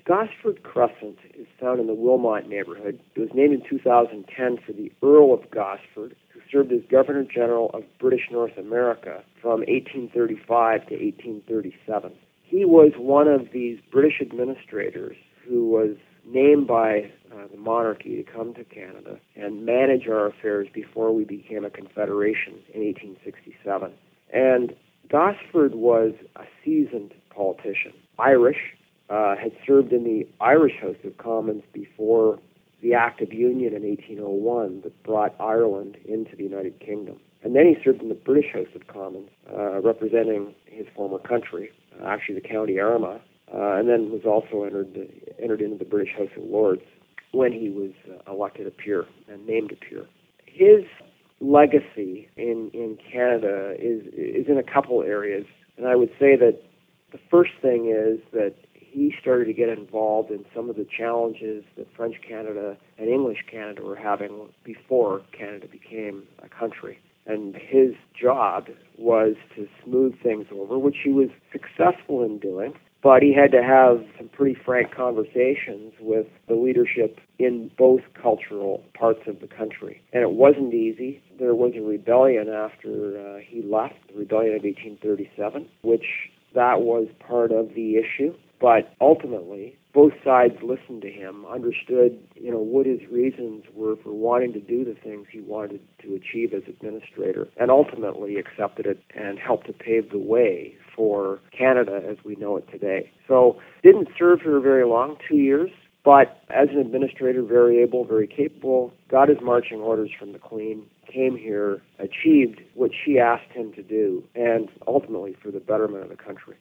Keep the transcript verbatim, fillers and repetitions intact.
Gosford Crescent is found in the Wilmot neighborhood. It was named in two thousand ten for the Earl of Gosford, who served as Governor General of British North America from eighteen thirty-five to eighteen thirty-seven. He was one of these British administrators who was named by uh, the monarchy to come to Canada and manage our affairs before we became a confederation in eighteen sixty-seven. And Gosford was a seasoned politician, Irish, uh, had served in the Irish House of Commons before the Act of Union in eighteen oh one that brought Ireland into the United Kingdom. And then he served in the British House of Commons, uh, representing his former country, uh, actually the County Armagh, uh, and then was also entered entered into the British House of Lords when he was uh, elected a peer and named a peer. His legacy in, in Canada is is in a couple areas, and I would say that the first thing is that he started to get involved in some of the challenges that French Canada and English Canada were having before Canada became a country. And his job was to smooth things over, which he was successful in doing. But he had to have some pretty frank conversations with the leadership in both cultural parts of the country. And it wasn't easy. There was a rebellion after uh, he left, the rebellion of eighteen thirty-seven, which that was part of the issue. But ultimately, both sides listened to him, understood, you know, what his reasons were for wanting to do the things he wanted to achieve as administrator, and ultimately accepted it and helped to pave the way for Canada as we know it today. So didn't serve here very long, two years, but as an administrator, very able, very capable, got his marching orders from the Queen, came here, achieved what she asked him to do, and ultimately for the betterment of the country.